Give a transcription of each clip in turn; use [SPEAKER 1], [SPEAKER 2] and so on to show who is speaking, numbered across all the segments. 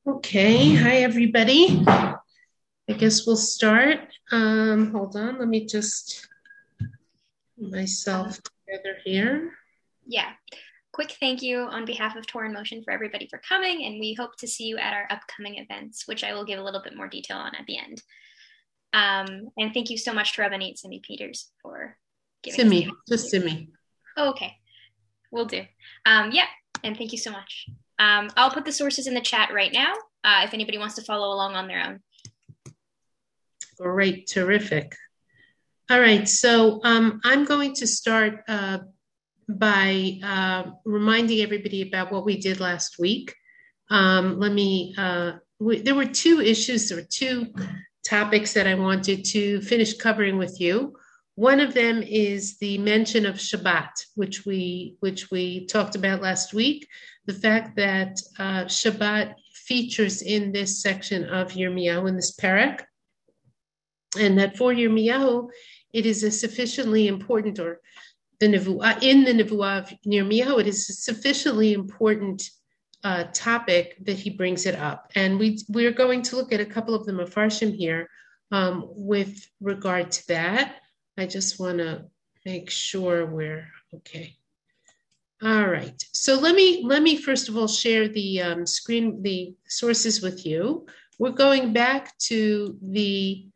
[SPEAKER 1] Okay, hi everybody. I guess we'll start. Hold on, let me just get
[SPEAKER 2] Um,
[SPEAKER 1] myself together here.
[SPEAKER 2] yeah, quick thank you on behalf of Torn Motion for everybody for coming, and we hope to see you at our upcoming events, which I will give a little bit more detail on at the end. And thank you so much to Rabbanit Cindy Peters for giving us the
[SPEAKER 1] Simi, just
[SPEAKER 2] opportunity.
[SPEAKER 1] Simi.
[SPEAKER 2] Oh, okay, we'll do. Yeah, and thank you so much. I'll put the sources in the chat right now if anybody wants to follow along on their own.
[SPEAKER 1] Great, terrific. All right, so I'm going to start by reminding everybody about what we did last week. There were two issues, there were two topics that I wanted to finish covering with you. One of them is the mention of Shabbat, which we talked about last week. The fact that Shabbat features in this section of Yirmiyahu, in this parak, and that for Yirmiyahu, it is a sufficiently important, or the Nevuah, in the Nevuah of Yirmiyahu, it is a sufficiently important topic that he brings it up. And we're going to look at a couple of the Mefarshim here with regard to that. I just want to make sure we're okay. All right. So let me first of all share the the sources with you. We're going back to the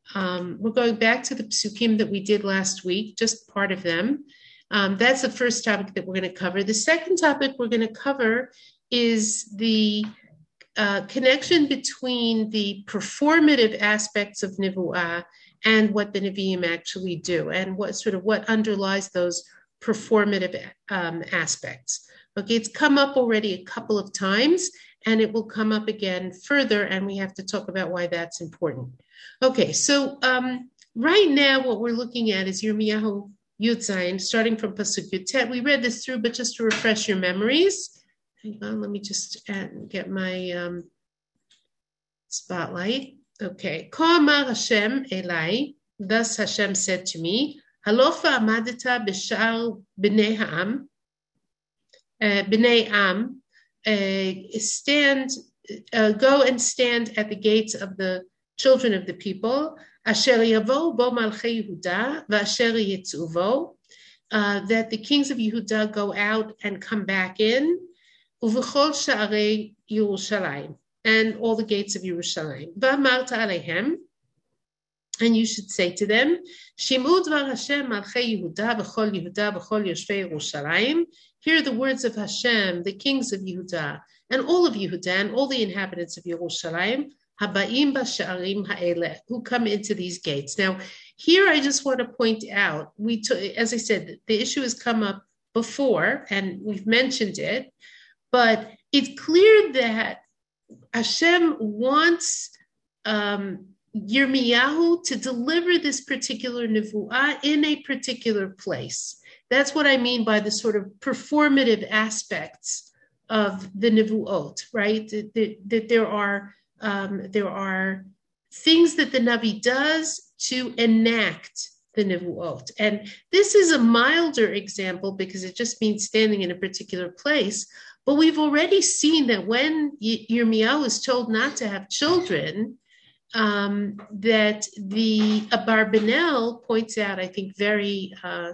[SPEAKER 1] psukim that we did last week, just part of them. That's the first topic that we're going to cover. The second topic we're going to cover is the connection between the performative aspects of Nivu'ah and what the Nevi'im actually do, and what underlies those performative aspects. Okay, it's come up already a couple of times, and it will come up again further, and we have to talk about why that's important. Okay, so right now what we're looking at is Yirmiyahu Yud Zayin, starting from Pasuk Yutet. We read this through, but just to refresh your memories, hang on, let me just get my spotlight. Okay, Ko Amar Hashem Elai, thus Hashem said to me, Halofa Amadita B'Shar B'nei Ha'am, B'nei Am, go and stand at the gates of the children of the people, Asher Yavo Bo Malchei Yehuda, V'Asher Yitzu Bo, that the kings of Yehuda go out and come back in, Uv'chol Sha'arei Yerushalayim, and all the gates of Yerushalayim. V'amarta Alehem, and you should say to them, Shim'u Dvar Hashem Malchei Yehuda V'chol Yoshvei Yerushalayim. Hear the words of Hashem, the kings of Yehuda, and all of Yehuda, and all the inhabitants of Yerushalayim, Habaim B'Sha'arim Ha'eleh, who come into these gates. Now, here I just want to point out, as I said, the issue has come up before, and we've mentioned it, but it's clear that Hashem wants Yirmiyahu to deliver this particular nevuah in a particular place. That's what I mean by the sort of performative aspects of the nevuot, right? That there are things that the Navi does to enact the nevuot. And this is a milder example because it just means standing in a particular place. But we've already seen that when Yirmiyahu is told not to have children, that the Abarbanel points out, I think, very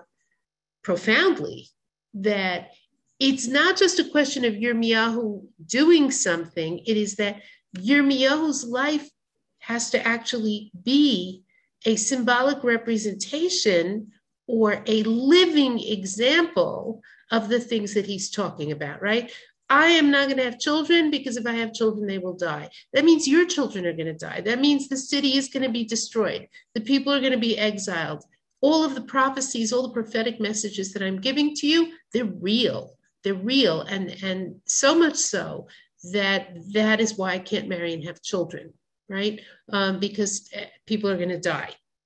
[SPEAKER 1] profoundly, that it's not just a question of Yirmiyahu doing something, it is that Yirmiyahu's life has to actually be a symbolic representation or a living example of the things that he's talking about, right? I am not going to have children because if I have children, they will die. That means your children are going to die. That means the city is going to be destroyed. The people are going to be exiled. All of the prophecies, all the prophetic messages that I'm giving to you, they're real. They're real. And so much so that is why I can't marry and have children, right? Because people are going to die.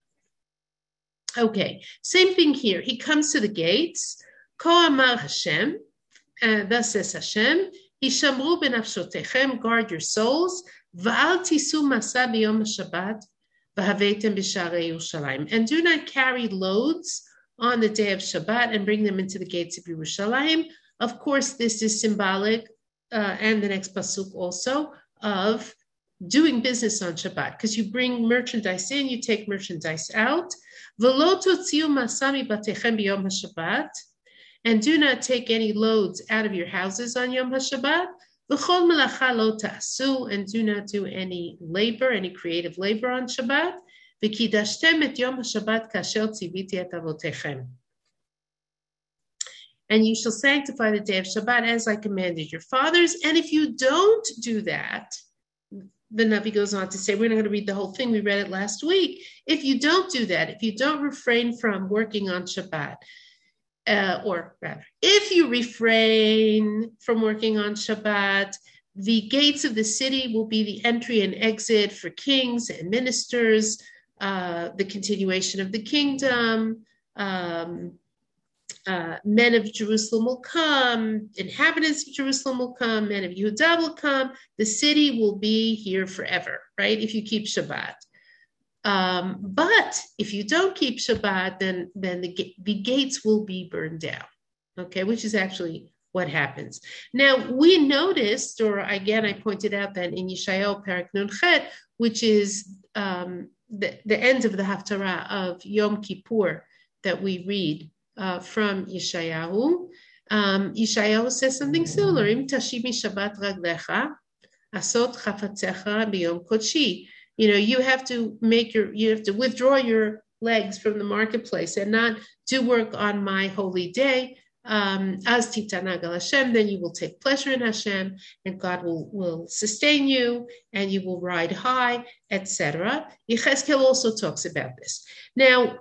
[SPEAKER 1] Okay, same thing here. He comes to the gates. Ko Amar Hashem, thus says Hashem, Hishamru benafshotechem, guard your souls, va'al tisu masa b'yom Shabbat, v'havetem b'sharei Yerushalayim, and do not carry loads on the day of Shabbat and bring them into the gates of Yerushalayim. Of course, this is symbolic, and the next pasuk also, of doing business on Shabbat, because you bring merchandise in, you take merchandise out. And do not take any loads out of your houses on Yom HaShabbat. And do not do any labor, any creative labor on Shabbat. And you shall sanctify the day of Shabbat as I commanded your fathers. And if you don't do that, the Navi goes on to say, we're not going to read the whole thing. We read it last week. If you don't do that, if you don't refrain from working on Shabbat, or rather, if you refrain from working on Shabbat, the gates of the city will be the entry and exit for kings and ministers, the continuation of the kingdom, men of Jerusalem will come, inhabitants of Jerusalem will come, men of Yehudah will come. The city will be here forever, right? If you keep Shabbat. But if you don't keep Shabbat, then the gates will be burned down, okay? Which is actually what happens. Now, we noticed, or again, I pointed out that in Yeshayahu Perek Nun Chet, which is the end of the Haftarah of Yom Kippur that we read, from Yeshayahu. Yeshayahu says something similar. Im tashimi Shabbat raglecha, asot chafatzecha biyom kodshi. You have to withdraw your legs from the marketplace and not do work on my holy day. Az titanag al Hashem, then you will take pleasure in Hashem, and God will sustain you, and you will ride high, etc. Yechezkel also talks about this. Now,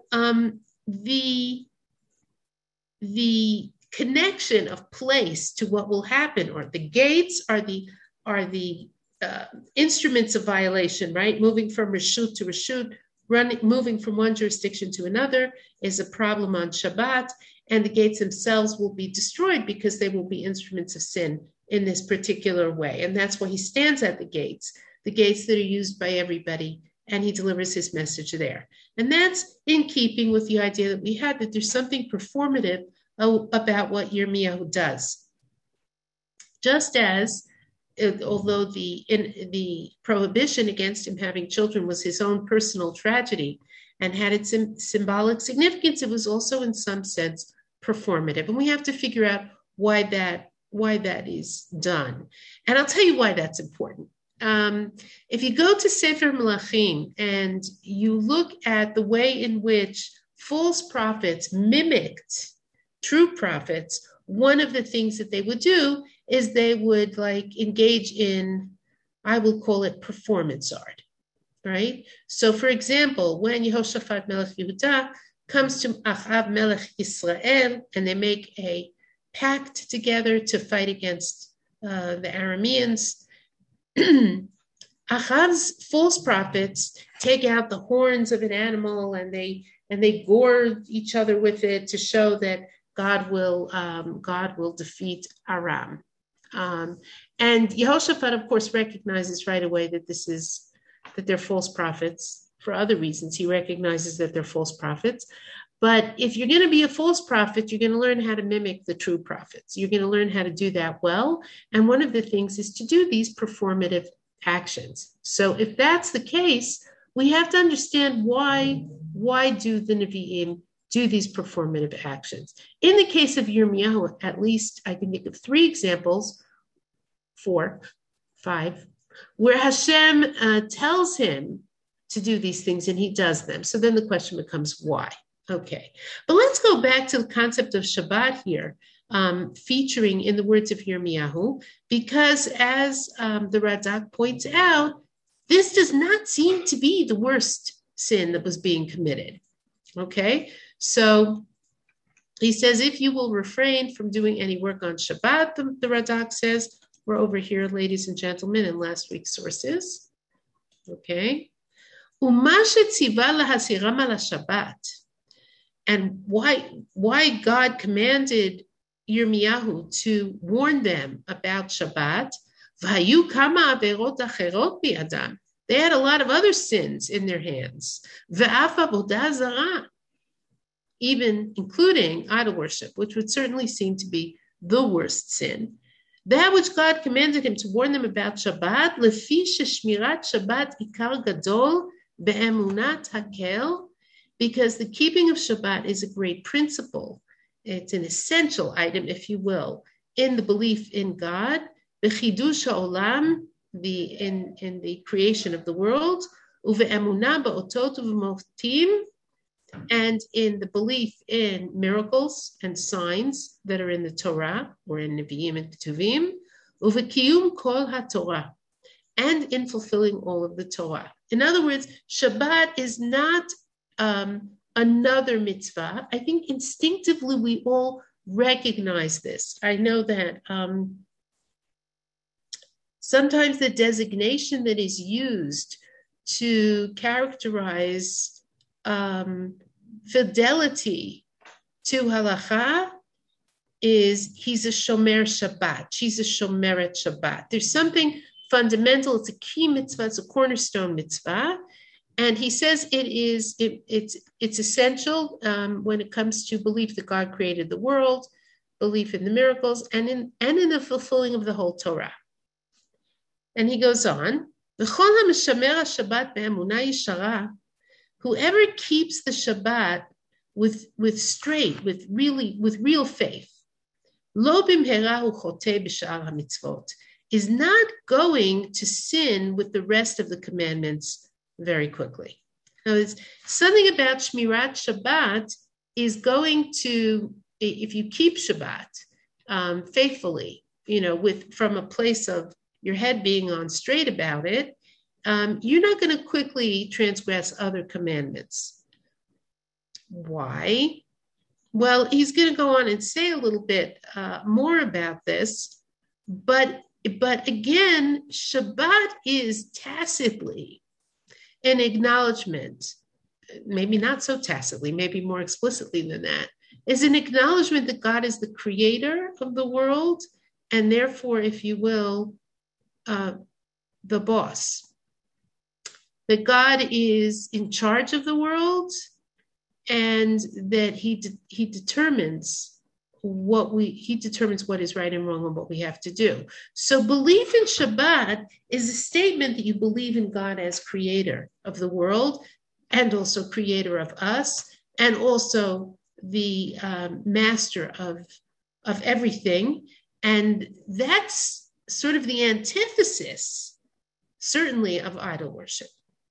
[SPEAKER 1] the connection of place to what will happen, or the gates are the instruments of violation, right? Moving from reshut to reshut, moving from one jurisdiction to another is a problem on Shabbat, and the gates themselves will be destroyed because they will be instruments of sin in this particular way. And that's why he stands at the gates that are used by everybody, and he delivers his message there. And that's in keeping with the idea that we had, that there's something performative about what Yirmiyahu does. Just as, although the prohibition against him having children was his own personal tragedy and had its symbolic significance, it was also in some sense performative. And we have to figure out why that is done. And I'll tell you why that's important. If you go to Sefer Melachim and you look at the way in which false prophets mimicked true prophets, one of the things that they would do is they would engage in, I will call it performance art, right? So for example, when Yehoshaphat Melech Yehudah comes to Achav Melech Israel, and they make a pact together to fight against the Arameans, Achav's false prophets take out the horns of an animal and they gore each other with it to show that God will defeat Aram. And Yehoshaphat, of course, recognizes right away that they're false prophets for other reasons. He recognizes that they're false prophets. But if you're going to be a false prophet, you're going to learn how to mimic the true prophets. You're going to learn how to do that well. And one of the things is to do these performative actions. So if that's the case, we have to understand why do the Nevi'im do these performative actions. In the case of Yirmiyahu, at least I can think of 3 examples, 4, 5, where Hashem tells him to do these things and he does them. So then the question becomes why? Okay, but let's go back to the concept of Shabbat here, featuring in the words of Yirmiyahu, because as the Radak points out, this does not seem to be the worst sin that was being committed. Okay, so he says, if you will refrain from doing any work on Shabbat, the Radak says, we're over here, ladies and gentlemen, in last week's sources. Okay, and why God commanded Yirmiyahu to warn them about Shabbat. They had a lot of other sins in their hands, even including idol worship, which would certainly seem to be the worst sin. That which God commanded him to warn them about Shabbat, lefi sheshmirat Shabbat ikar gadol be'emunat hakel, because the keeping of Shabbat is a great principle. It's an essential item, if you will, in the belief in God, bechidush ha'olam, in the creation of the world, uve'emunah ba'otot uve'motim, and in the belief in miracles and signs that are in the Torah or in Nevi'im and Ketuvim, uvekiyum kol haTorah, and in fulfilling all of the Torah. In other words, Shabbat is not another mitzvah. I think instinctively we all recognize this. I know that sometimes the designation that is used to characterize fidelity to halacha is he's a shomer Shabbat. She's a shomeret Shabbat. There's something fundamental. It's a key mitzvah. It's a cornerstone mitzvah, and he says it's essential when it comes to belief that God created the world, belief in the miracles, and in the fulfilling of the whole Torah. And he goes on. Whoever keeps the Shabbat with real faith, is not going to sin with the rest of the commandments very quickly. Now, it's something about Shmirat Shabbat is going to, if you keep Shabbat faithfully, from a place of your head being on straight about it, you're not going to quickly transgress other commandments. Why? Well, he's going to go on and say a little bit more about this, but again, Shabbat is tacitly an acknowledgement, maybe not so tacitly, maybe more explicitly than that, is an acknowledgement that God is the creator of the world, and therefore, if you will, the boss. That God is in charge of the world, and that he determines what is right and wrong and what we have to do. So belief in Shabbat is a statement that you believe in God as creator of the world, and also creator of us, and also the master of everything. And that's sort of the antithesis, certainly, of idol worship.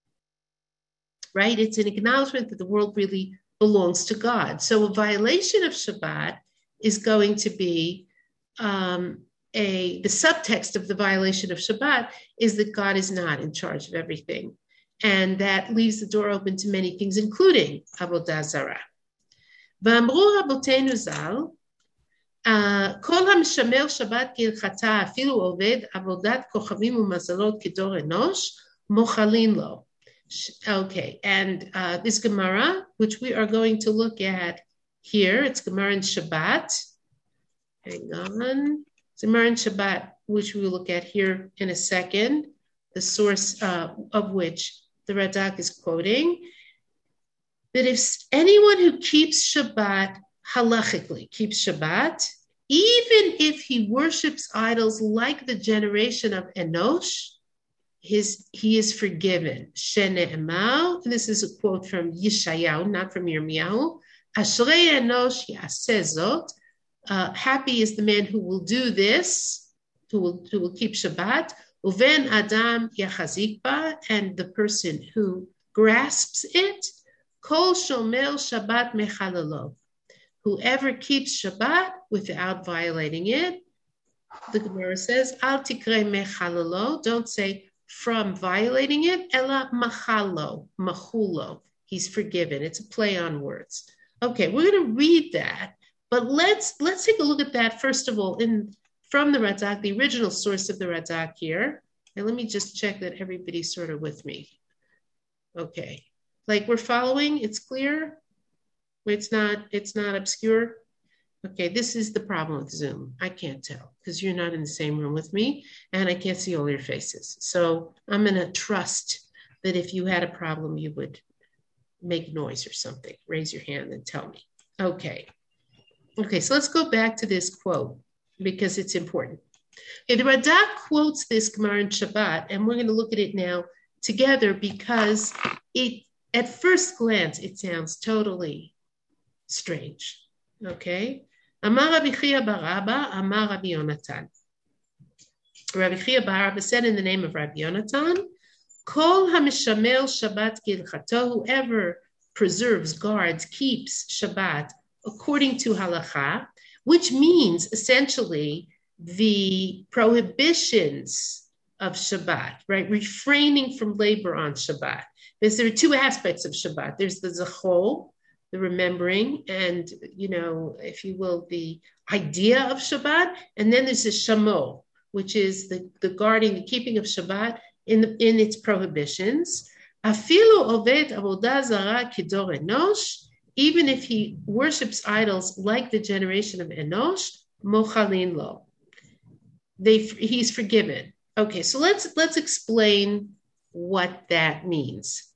[SPEAKER 1] Right? It's an acknowledgement that the world really belongs to God. So a violation of Shabbat is going to be the subtext of the violation of Shabbat is that God is not in charge of everything. And that leaves the door open to many things, including Avodah Zarah. V'amru rabotenu zal, kol ha'mishamer Shabbat k'ilchata afilu oved avodat kochavim u'mazalot k'dor enosh mochalin lo. Okay, and this Gemara, which we are going to look at here, it's Gemara in Shabbat. Hang on. It's Gemara in Shabbat, which we will look at here in a second, the source of which the Radak is quoting, that if anyone who keeps Shabbat halachically, keeps Shabbat, even if he worships idols like the generation of Enosh, he is forgiven. Shene'emar, this is a quote from Yeshayahu, not from Yirmiyahu. Ashrei Enosh yaseh zot. Happy is the man who will do this, who will keep Shabbat. Uven Adam yachazik ba, and the person who grasps it. Kol shomer Shabbat mechalalo. Whoever keeps Shabbat without violating it, the Gemara says, Al tikrei mechalalo. Don't say from violating it, ela machalo, machulo. He's forgiven. It's a play on words. Okay, we're going to read that, but let's take a look at that first of all from the Radak, the original source of the Radak here. And let me just check that everybody's sort of with me. Okay, like we're following. It's clear. It's not obscure. Okay, this is the problem with Zoom. I can't tell because you're not in the same room with me and I can't see all your faces. So I'm going to trust that if you had a problem, you would make noise or something. Raise your hand and tell me. Okay, so let's go back to this quote because it's important. Okay, the Radak quotes this Gemara in Shabbat, and we're going to look at it now together because at first glance, it sounds totally strange. Okay? Amar Rabbi Chia bar Abba, Amar Rabbi Yonatan. Rabbi Chia bar Abba said in the name of Rabbi Yonatan, Kol hamishamel Shabbat gilchato, whoever preserves, guards, keeps Shabbat according to halacha, which means essentially the prohibitions of Shabbat, right? Refraining from labor on Shabbat. Because there are two aspects of Shabbat. There's the zachol, the remembering, and, if you will, the idea of Shabbat. And then there's the shamo, which is the guarding, the keeping of Shabbat in its prohibitions. Afilu oved avodah zara kidor enosh, even if he worships idols like the generation of Enosh, mochalin lo. He's forgiven. Okay, so let's explain what that means.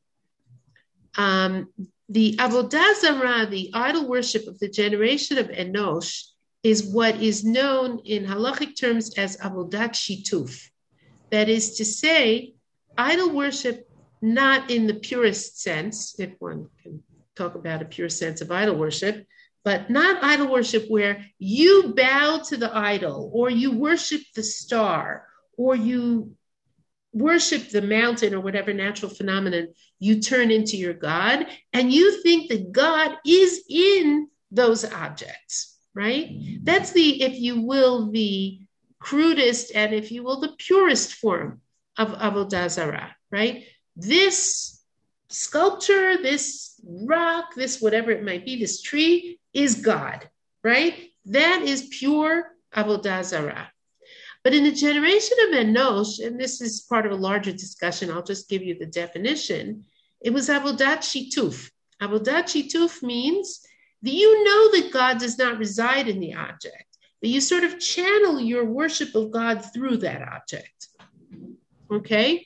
[SPEAKER 1] The avodah zarah, the idol worship of the generation of Enosh, is what is known in halachic terms as avodat shituf. That is to say, idol worship not in the purest sense, if one can talk about a pure sense of idol worship, but not idol worship where you bow to the idol, or you worship the star, or you worship the mountain, or whatever natural phenomenon you turn into your God, and you think that God is in those objects, right? That's the, if you will, the crudest and, if you will, the purest form of avodah zarah, right? This sculpture, this rock, this whatever it might be, this tree is God, right? That is pure avodah zarah. But in the generation of Enosh, and this is part of a larger discussion, I'll just give you the definition, it was avodat shituf. Avodat shituf means that you know that God does not reside in the object, but you sort of channel your worship of God through that object. Okay?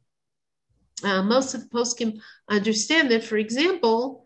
[SPEAKER 1] Most of the poskim understand that, for example,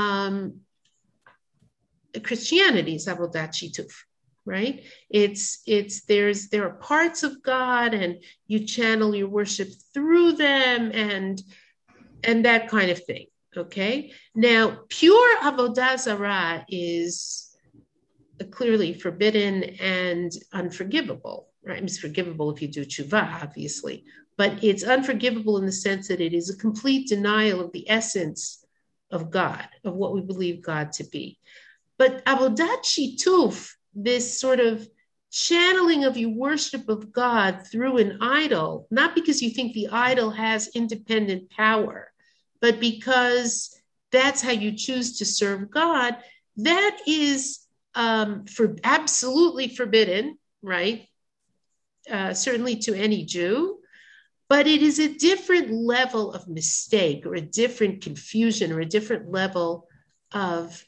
[SPEAKER 1] Christianity is avodat shituf, right? There are parts of God, and you channel your worship through them, and that kind of thing. Okay. Now, pure avodah zarah is clearly forbidden and unforgivable, right? It's forgivable if you do tshuva, obviously, but it's unforgivable in the sense that it is a complete denial of the essence of God, of what we believe God to be. But avodat shituf, this sort of channeling of your worship of God through an idol, not because you think the idol has independent power, but because that's how you choose to serve God, that is absolutely forbidden, right? Certainly to any Jew, but it is a different level of mistake, or a different confusion, or a different level of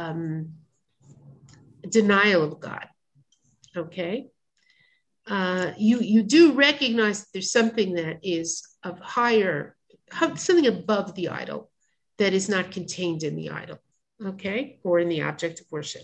[SPEAKER 1] denial of God. Okay? You do recognize that there's something that is of higher, something above the idol that is not contained in the idol, okay, or in the object of worship.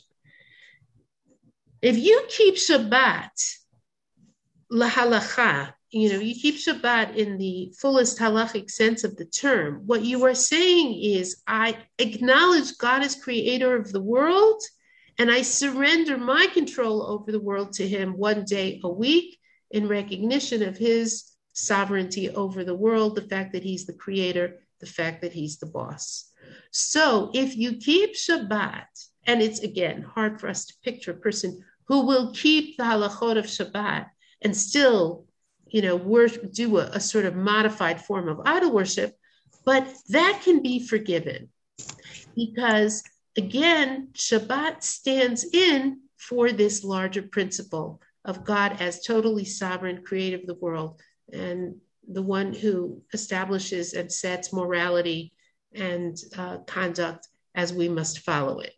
[SPEAKER 1] If you keep Shabbat lahalacha, you keep Shabbat in the fullest halachic sense of the term, what you are saying is, I acknowledge God as creator of the world, and I surrender my control over the world to him one day a week in recognition of his sovereignty over the world, the fact that he's the creator, the fact that he's the boss. So if you keep Shabbat, and it's, again, hard for us to picture a person who will keep the halachot of Shabbat and still, do a sort of modified form of idol worship, but that can be forgiven because, again, Shabbat stands in for this larger principle of God as totally sovereign, creator of the world, and the one who establishes and sets morality and conduct as we must follow it.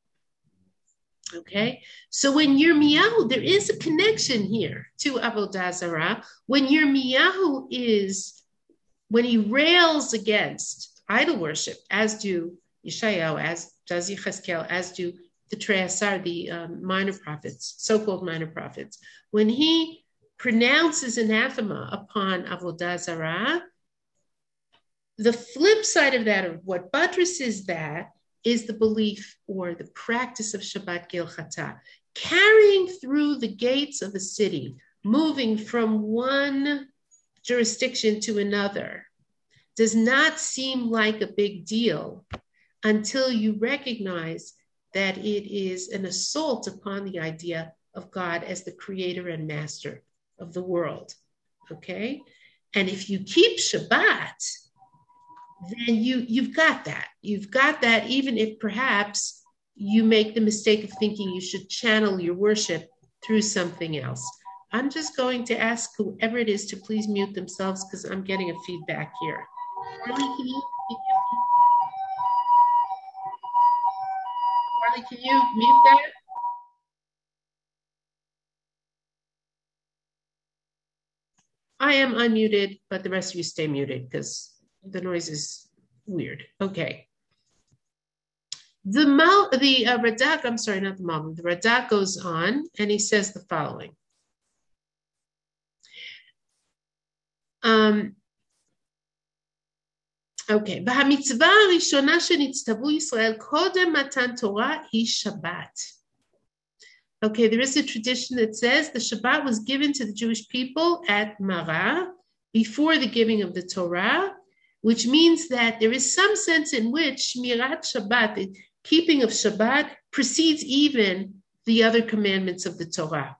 [SPEAKER 1] Okay, so when Yirmiyahu, there is a connection here to avodah zarah. When Yirmiyahu when he rails against idol worship, as do Yeshayahu, as does Yechezkel, as do the Trei Asar, the minor prophets, so-called minor prophets, when he pronounces anathema upon Avodah Zarah. The flip side of that, or what buttresses that, is the belief or the practice of Shabbat Gilchata, carrying through the gates of a city, moving from one jurisdiction to another, does not seem like a big deal until you recognize that it is an assault upon the idea of God as the creator and master of the world, okay? And if you keep Shabbat, then you've got that. You've got that, even if perhaps you make the mistake of thinking you should channel your worship through something else. I'm just going to ask whoever it is to please mute themselves because I'm getting a feedback here. Carly, can you mute that? I am unmuted, but the rest of you stay muted because the noise is weird. Okay. The Radak, I'm sorry, not the Malbim. The Radak goes on and he says the following. Okay. והמצווה הראשונה שנצטוו ישראל קודם מתן תורה היא שבת. Okay, there is a tradition that says the Shabbat was given to the Jewish people at Marah before the giving of the Torah, which means that there is some sense in which Shmirat Shabbat, the keeping of Shabbat, precedes even the other commandments of the Torah.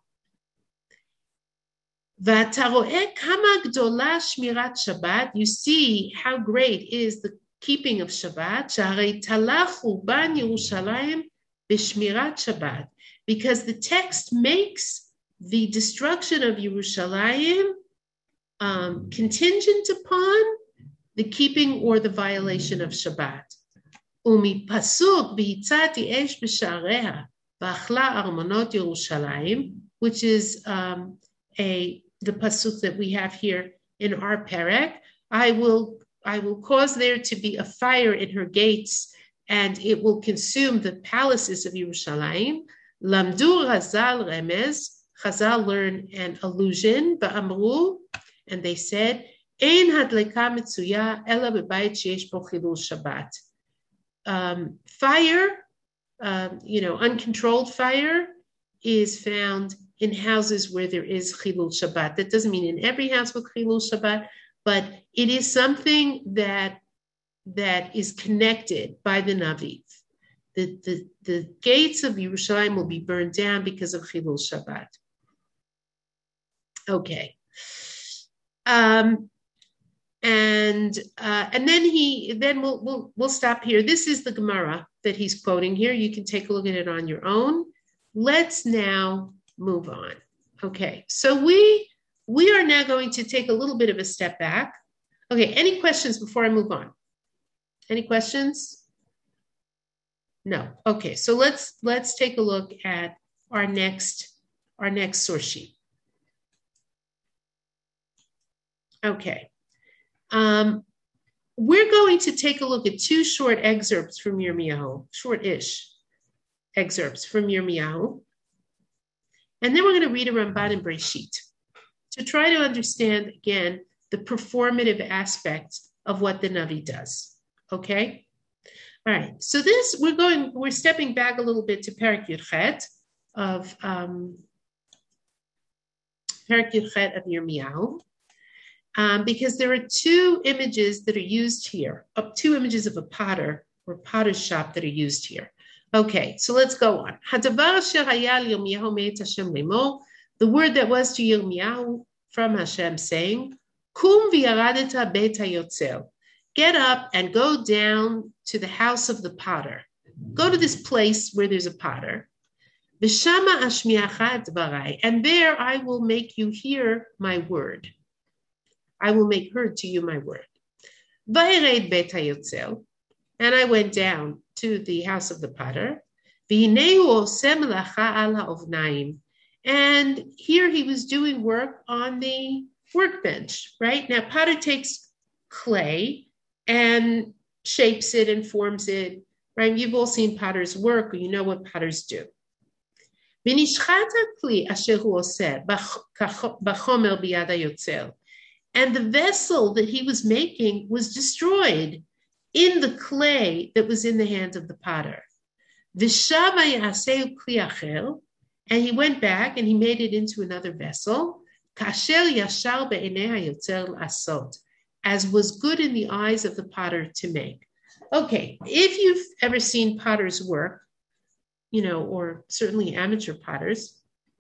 [SPEAKER 1] You see how great is the keeping of Shabbat. Because the text makes the destruction of Yerushalayim contingent upon the keeping or the violation of Shabbat. Which is the pasuk that we have here in our perek. I will cause there to be a fire in her gates, and it will consume the palaces of Yerushalayim. Lamdu Chazal remez. Chazal learn an allusion. Ba'amru, and they said, Ein hadleka mitzuya ela bebayit sheyesh bo chilul Shabbat. Fire, uncontrolled fire, is found in houses where there is chilul Shabbat. That doesn't mean in every house with chilul Shabbat, but it is something that is connected by the Navi. The gates of Yerushalayim will be burned down because of chilul Shabbat. Okay. And then we'll stop here. This is the Gemara that he's quoting here. You can take a look at it on your own. Let's now move on. Okay, so we are now going to take a little bit of a step back. Okay, any questions before I move on? Any questions? No. Okay, so let's take a look at our next source sheet. Okay. We're going to take a look at two short excerpts from Yirmiyahu, short-ish excerpts from Yirmiyahu. And then we're going to read a Ramban and Breshit to try to understand, again, the performative aspects of what the Navi does. Okay? All right. So we're stepping back a little bit to Perek Yud Chet of Yirmiyahu. Because there are two images that are used here, two images of a potter or potter's shop that are used here. Okay, so let's go on. The word that was to Yirmiyahu from Hashem saying, Kum v'yaradeta beit hayotzel. Get up and go down to the house of the potter. Go to this place where there's a potter. V'shama ashmiacha et dvarai. And there I will make you hear my word. I will make heard to you my word. Vayred beit hayotzel. And I went down to the house of the potter. And here he was doing work on the workbench, right? Now, potter takes clay and shapes it and forms it, right? You've all seen potters work, or you know what potters do. ונשחט הכלי אשר הוא עושה בחומר ביד היוצר. And the vessel that he was making was destroyed in the clay that was in the hand of the potter. ושב יעשהו כלי אחר, and he went back and he made it into another vessel, כאשר ישר בעיני היוצר לעשות, as was good in the eyes of the potter to make. Okay, if you've ever seen potters work, or certainly amateur potters,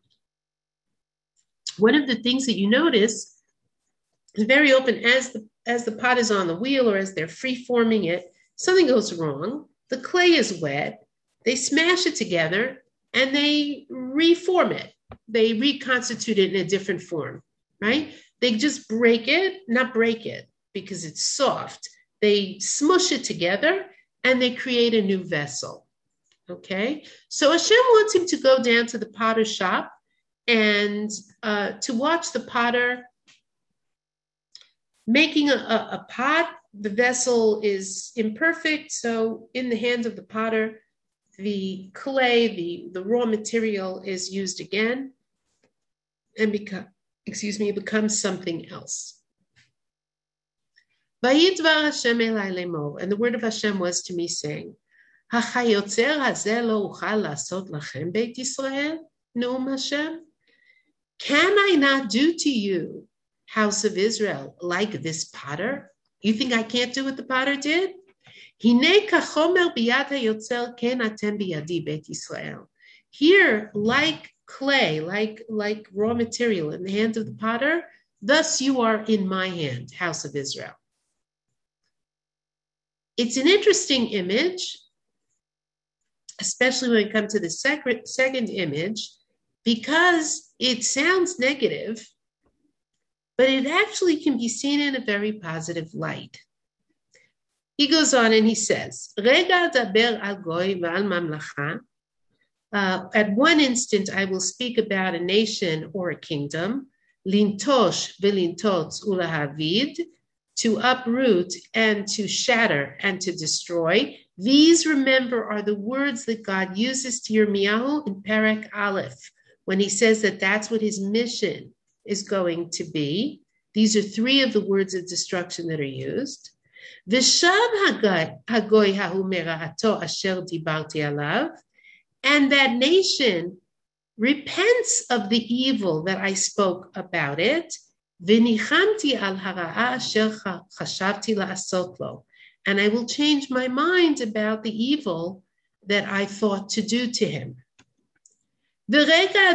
[SPEAKER 1] one of the things that you notice is very often as the pot is on the wheel or as they're free-forming it, something goes wrong. The clay is wet. They smash it together and they reform it. They reconstitute it in a different form, right? They just not break it because it's soft. They smush it together and they create a new vessel. Okay, so Hashem wants him to go down to the potter's shop and to watch the potter making a pot. The vessel is imperfect, so in the hands of the potter, the clay, the raw material is used again and becomes something else. Vayidvar Hashem elai lemor, and the word of Hashem was to me saying, Hachayotzer hazeh lo uchal lasot lachem Beit Yisrael, Neum Hashem? Can I not do to you, house of Israel, like this potter? You think I can't do what the potter did? Hine kachomer biyad hayotzer ken atem biyadi Beit Yisrael. Here, like clay, like raw material in the hand of the potter, thus you are in my hand, house of Israel. It's an interesting image, especially when it comes to the second image, because it sounds negative, but it actually can be seen in a very positive light. He goes on and he says, Rega daber al goy v'al mamlacha. At one instant, I will speak about a nation or a kingdom, lintosh v'lintotz ulahavid, to uproot and to shatter and to destroy. These, remember, are the words that God uses to Yirmiyahu in Perek Aleph, when he says that that's what his mission is going to be. These are three of the words of destruction that are used. V'shav hagoy hahu mera'ato asher dibarti alav, and that nation repents of the evil that I spoke about it. V'nichamti al hara'a asher chashavti la'asot lo. And I will change my mind about the evil that I thought to do to him. Those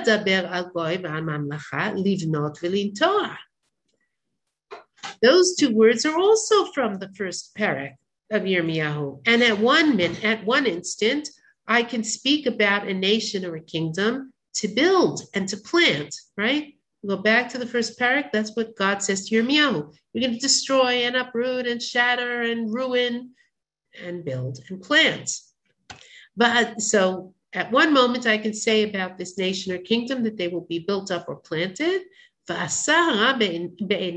[SPEAKER 1] two words are also from the first parak of Yirmiyahu. And at one instant, I can speak about a nation or a kingdom to build and to plant, right? Go back to the first parak. That's what God says to Yirmiyahu. You're going to destroy and uproot and shatter and ruin and build and plant. But so at one moment I can say about this nation or kingdom that they will be built up or planted. And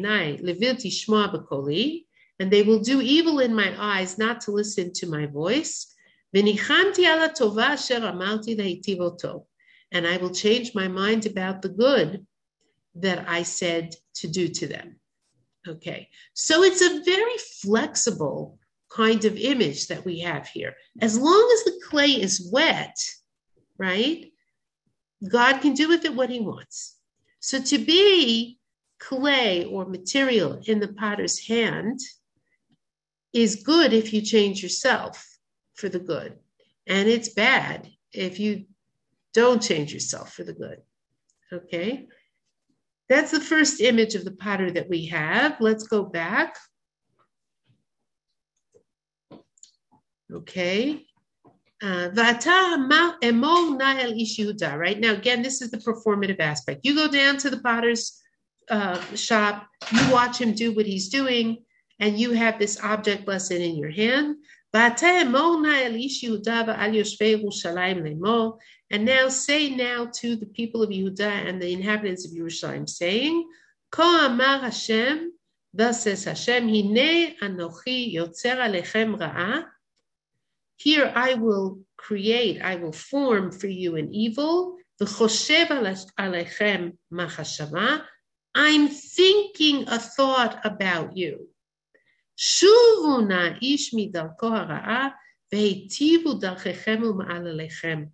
[SPEAKER 1] they will do evil in my eyes, not to listen to my voice. And I will change my mind about the good that I said to do to them. Okay, so it's a very flexible kind of image that we have here. As long as the clay is wet, right, God can do with it what he wants. So to be clay or material in the potter's hand is good if you change yourself for the good. And it's bad if you don't change yourself for the good. Okay? That's the first image of the potter that we have. Let's go back. Okay. Right now, again, this is the performative aspect. You go down to the potter's shop, you watch him do what he's doing, and you have this object lesson in your hand. And now say now to the people of Yehuda and the inhabitants of Yerushalayim, saying, Ko amar Hashem, thus says Hashem, Hine anochi yotzer alechem ra'a. Here I will form for you an evil, V'choshev alechem machashava. I'm thinking a thought about you. Shuvu na ish midalko hara'a ve'hitivu dalchechem u'ma'al alechem.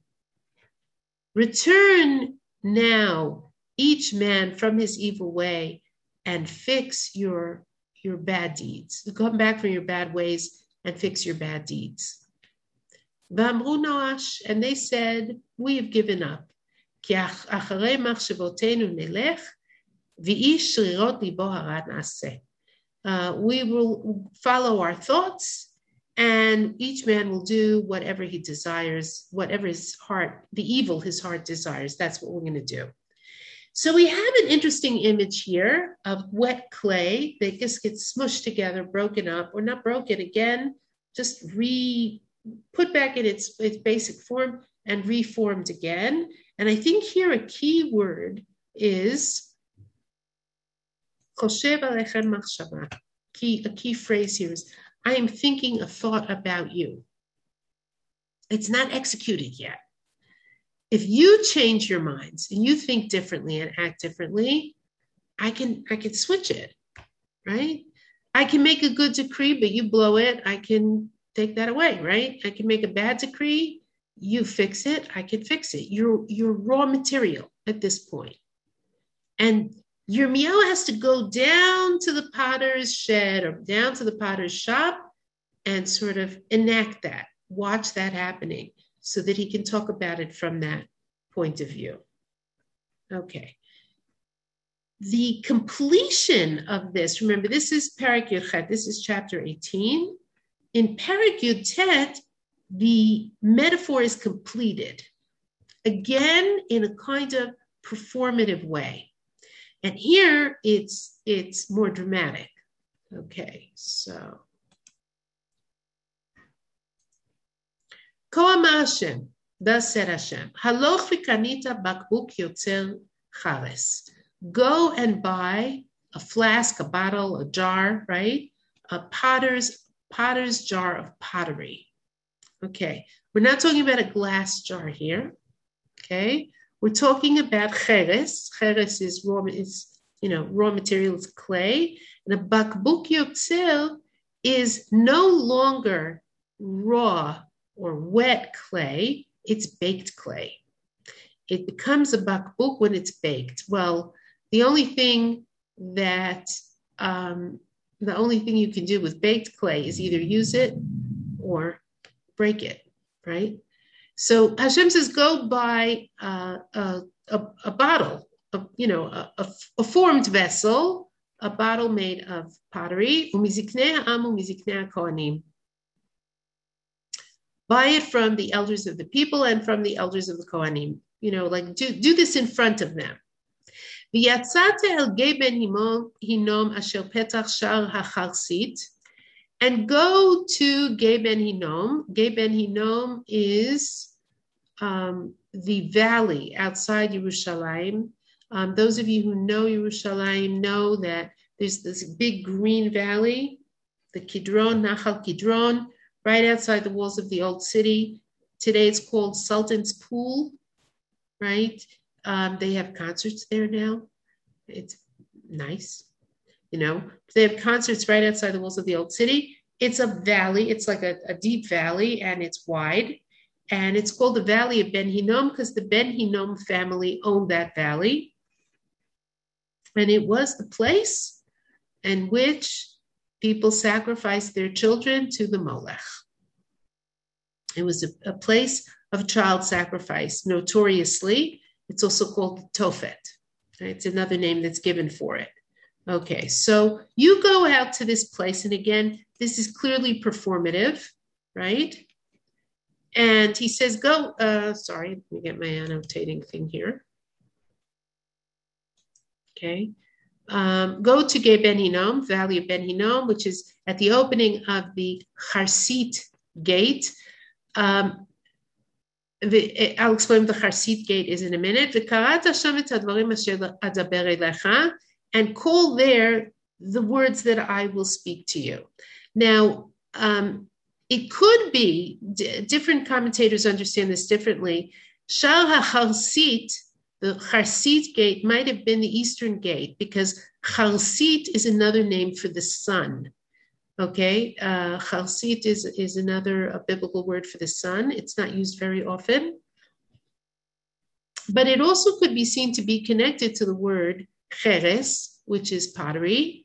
[SPEAKER 1] Return now, each man from his evil way, and fix your bad deeds. Come back from your bad ways and fix your bad deeds. V'amru noash, and they said, we have given up. Ki acharei machshavotenu nelech, v'ish shrirot libo hara na'aseh. We will follow our thoughts, and each man will do whatever he desires, whatever his heart, the evil his heart desires. That's what we're going to do. So we have an interesting image here of wet clay that just gets smushed together, broken up, or not broken again, just put back in its basic form and reformed again. And I think here a key word is Choshev alechem machshava. A key phrase here is, I am thinking a thought about you. It's not executed yet. If you change your minds and you think differently and act differently, I can switch it, right? I can make a good decree, but you blow it, I can take that away, right? I can make a bad decree, you fix it, I can fix it. You're raw material at this point. And Yirmiyahu has to go down to the potter's shed or down to the potter's shop and sort of enact that, watch that happening so that he can talk about it from that point of view. Okay. The completion of this, remember, this is Perek Yud Chet, this is chapter 18. In Perek Yud Tet, the metaphor is completed, again, in a kind of performative way. And here it's more dramatic. Okay, so. Ko amar Hashem, thus said Hashem, haloch v'kanita bakbuk yotzer chares. Go and buy a flask, a bottle, a jar, right? A potter's jar of pottery. Okay, we're not talking about a glass jar here. Okay. We're talking about cheres. Cheres is raw material, is clay. And a bakbuk yotzer is no longer raw or wet clay, it's baked clay. It becomes a bakbuk when it's baked. Well, the only thing you can do with baked clay is either use it or break it, right? So Hashem says, go buy a bottle, a formed vessel, a bottle made of pottery. Buy it from the elders of the people and from the elders of the Kohanim. Do this in front of them. And go to Gei Ben Hinnom. Gei Ben Hinnom is the valley outside Yerushalayim. Those of you who know Yerushalayim know that there's this big green valley, the Kidron, Nachal Kidron, right outside the walls of the old city. Today it's called Sultan's Pool, right? They have concerts there now. It's nice, They have concerts right outside the walls of the old city. It's a valley. It's like a deep valley, and it's wide. And it's called the Valley of Ben Hinnom because the Ben Hinnom family owned that valley. And it was the place in which people sacrificed their children to the Molech. It was a place of child sacrifice, notoriously. It's also called Tophet. It's another name that's given for it. Okay, so you go out to this place, and again, this is clearly performative, right? And he says, go, sorry, let me get my annotating thing here. Okay. Go to Gei Ben Hinnom, Valley of Ben Hinnom, which is at the opening of the Charsit Gate. I'll explain what the Charsit Gate is in a minute. And call there the words that I will speak to you. Now, it could be, different commentators understand this differently, Shal HaCharsit, the Charsit gate might have been the eastern gate because Charsit is another name for the sun. Okay, Charsit is another biblical word for the sun. It's not used very often. But it also could be seen to be connected to the word cheres, which is pottery,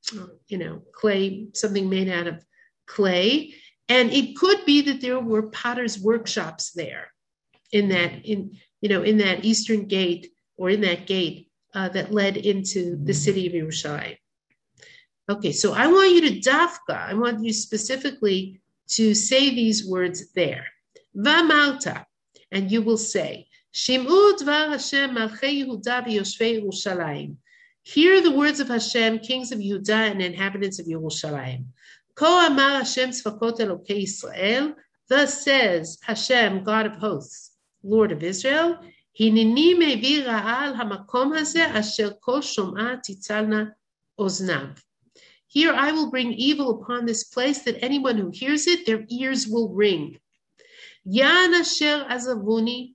[SPEAKER 1] clay, something made out of clay. And it could be that there were potters' workshops there in that eastern gate or in that gate that led into the city of Yerushalayim. Okay, so I want you to dafka, I want you specifically to say these words there. V'amalta, and you will say, Shim'u dvar Hashem malchei Yehuda v'yoshvei Yerushalayim. Hear the words of Hashem, kings of Yehuda and inhabitants of Yerushalayim. Ko amar Hashem tzvakot Elokei Yisrael, thus says Hashem, God of hosts, Lord of Israel, Hineni mevi ra'al hamakom hazeh asher kol shom'a titzalna oznav. Here I will bring evil upon this place that anyone who hears it, their ears will ring. Yan asher azavuni,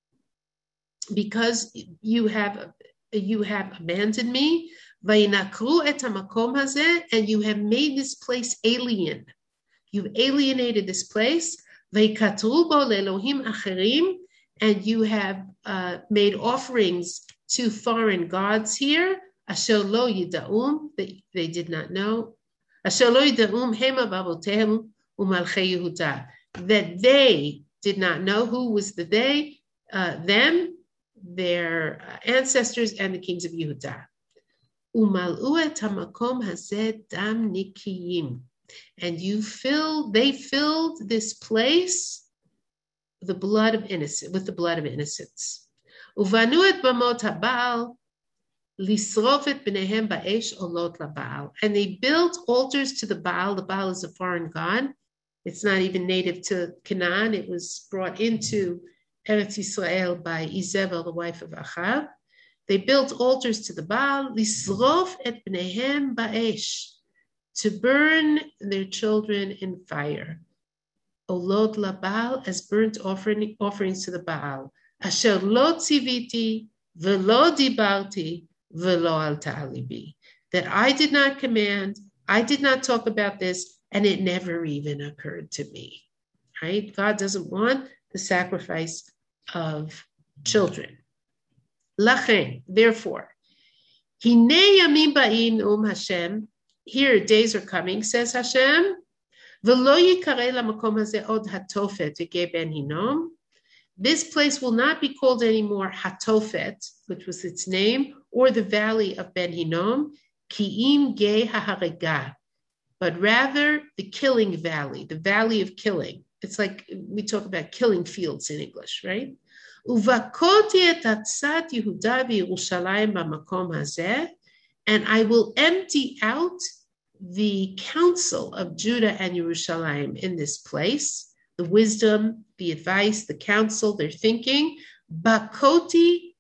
[SPEAKER 1] because you have abandoned me, vayinakru et hamakom hazeh, and you have made this place alien. You've alienated this place. Vayikatru bo leelohim acherim, and you have made offerings to foreign gods here. Asher lo yida'um, they did not know. Asher lo yida'um hema bavotehem umalchei Yehuda, that they did not know. Who was the they? Them, their ancestors, and the kings of Yehuda. Umal'u et hamakom hazeh dam nikiyim, and they filled this place with the blood of innocence. Uvanu et bamot haba'al lisrofet b'nehem ba'esh olot laba'al, and they built altars to the Baal. The Baal is a foreign god. It's not even native to Canaan. It was brought into Eretz Yisrael by Izebel, the wife of Achav. They built altars to the Baal, lisrof et b'nehem ba'esh, to burn their children in fire. Olot laba'al, as burnt offerings to the Baal. Asher lo tziviti v'lo dibarti v'lo alta libi, that I did not command, I did not talk about this, and it never even occurred to me. Right? God doesn't want the sacrifice of children. Lachen, therefore, Hine yamim ba'in Hashem, here days are coming, says Hashem, v'lo yikarei lamakom hazeh od hatofet v'gei ben Hinnom. This place will not be called anymore Hatofet, which was its name, or the valley of Ben Hinnom, Ki'im Gei HaHarega, but rather the killing valley, the valley of killing. It's like we talk about killing fields in English, right? Uvakoti et atzat Yehuda v'Yerushalayim b'makom hazeh, and I will empty out the counsel of Judah and Yerushalayim in this place. The wisdom, the advice, the counsel, their thinking. Bakoti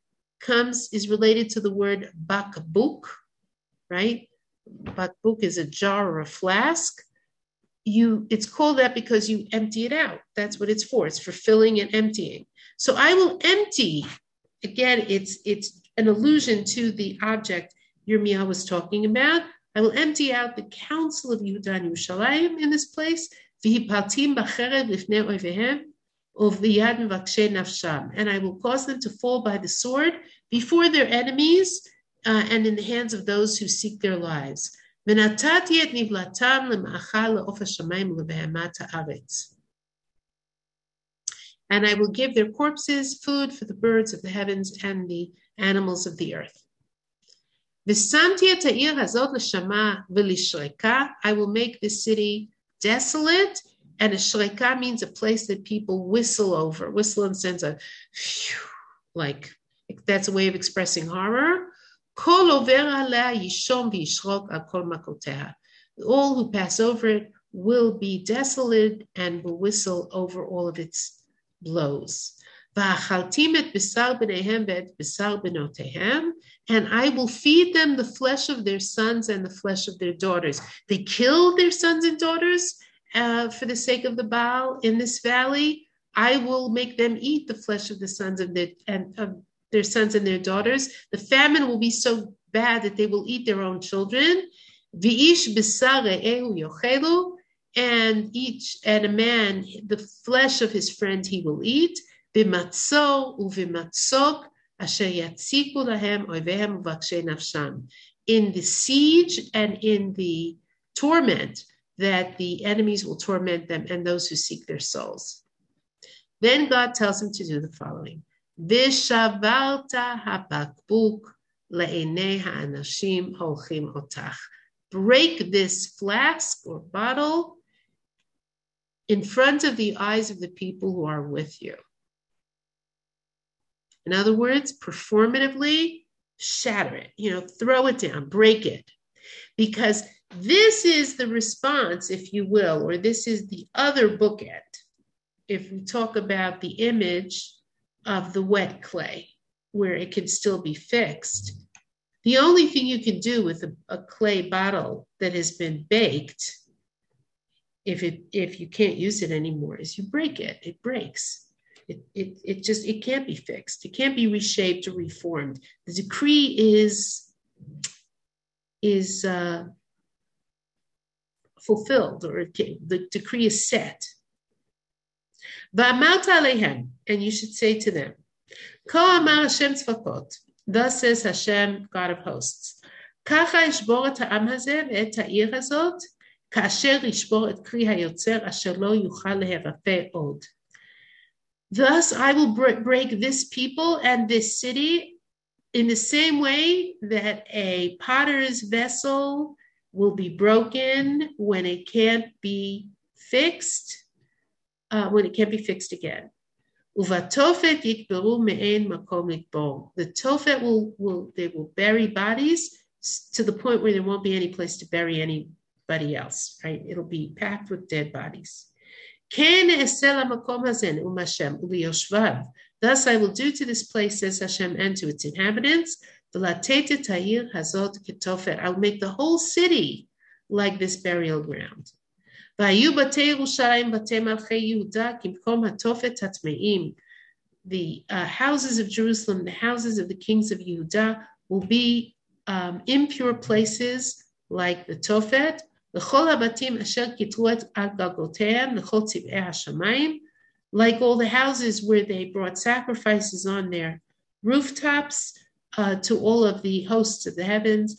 [SPEAKER 1] is related to the word bakbuk, right? Bakbuk is a jar or a flask. It's called that because you empty it out. That's what it's for. It's for filling and emptying. So I will empty. Again, it's an allusion to the object Yirmiyahu was talking about. I will empty out the counsel of Yehuda and Yerushalayim in this place. And I will cause them to fall by the sword before their enemies and in the hands of those who seek their lives. And I will give their corpses food for the birds of the heavens and the animals of the earth. I will make this city desolate, and a shreka means a place that people whistle over. Whistle in the sense of, phew, like that's a way of expressing horror. All who pass over it will be desolate and will whistle over all of its blows. And I will feed them the flesh of their sons and the flesh of their daughters. They killed their sons and daughters for the sake of the Baal in this valley. I will make them eat the flesh of the sons of their sons and their daughters. The famine will be so bad that they will eat their own children. V'ish b'sar re'ehu yochelu, and a man, the flesh of his friend he will eat. B'matzo u'v'matzok asher yatziku lahem oivehem uvakshei nafsham. In the siege and in the torment that the enemies will torment them and those who seek their souls. Then God tells him to do the following. V'shavarta habakbuk le'enei ha'anashim holchim otach. Break this flask or bottle in front of the eyes of the people who are with you. In other words, performatively shatter it, throw it down, break it. Because this is the response, if you will, or this is the other bookend. If we talk about the image of the wet clay, where it can still be fixed, the only thing you can do with a clay bottle that has been baked, if you can't use it anymore, is you break it. It breaks. It can't be fixed. It can't be reshaped or reformed. The decree is fulfilled, or the decree is set. V'amarta alehem, and you should say to them, Ko amar Hashem tzvakot, thus says Hashem, God of hosts, Kacha yishbor et ha'am hazeh ve'et ha'ir hazot, ka'asher yishbor et kri ha'yotzer asher lo yuchal leherafeh od. Thus I will break this people and this city in the same way that a potter's vessel will be broken when it can't be fixed, again. Uvatofet yikberu me'en makom likbor. The tofet will bury bodies to the point where there won't be any place to bury anybody else, right? It'll be packed with dead bodies. Thus I will do to this place, says Hashem, and to its inhabitants. I will make the whole city like this burial ground. The houses of Jerusalem, the houses of the kings of Yehudah, will be impure places like the Tofet. Like all the houses where they brought sacrifices on their rooftops to all of the hosts of the heavens,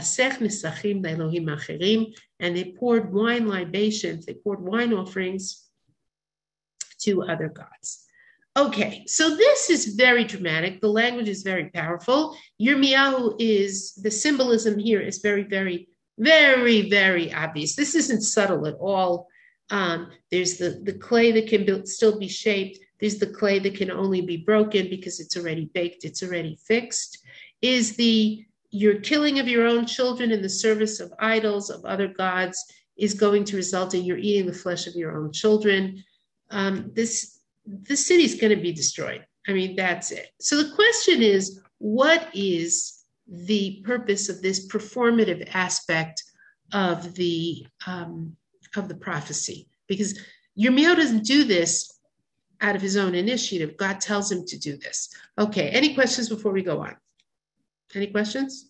[SPEAKER 1] and they poured wine libations, they poured wine offerings to other gods. Okay, so this is very dramatic. The language is very powerful. Yirmiyahu the symbolism here is very, very, very, very obvious. This isn't subtle at all. There's the clay that can still be shaped. There's the clay that can only be broken because it's already baked, it's already fixed. Your killing of your own children in the service of idols, of other gods, is going to result in your eating the flesh of your own children. This city is going to be destroyed. I mean, that's it. So the question is, what is the purpose of this performative aspect of the prophecy? Because Yirmiyahu doesn't do this out of his own initiative. God tells him to do this. Okay, any questions before we go on? Any questions?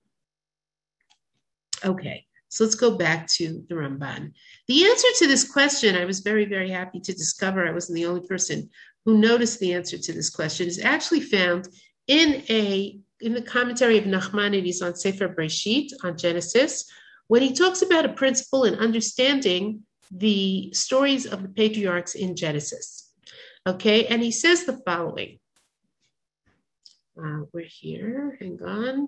[SPEAKER 1] Okay, so let's go back to the Ramban. The answer to this question, I was very, very happy to discover, I wasn't the only person who noticed the answer to this question, is actually found in the commentary of Nachmanides on Sefer Breshit, on Genesis, when he talks about a principle in understanding the stories of the patriarchs in Genesis. Okay, and he says the following. We're here, hang on.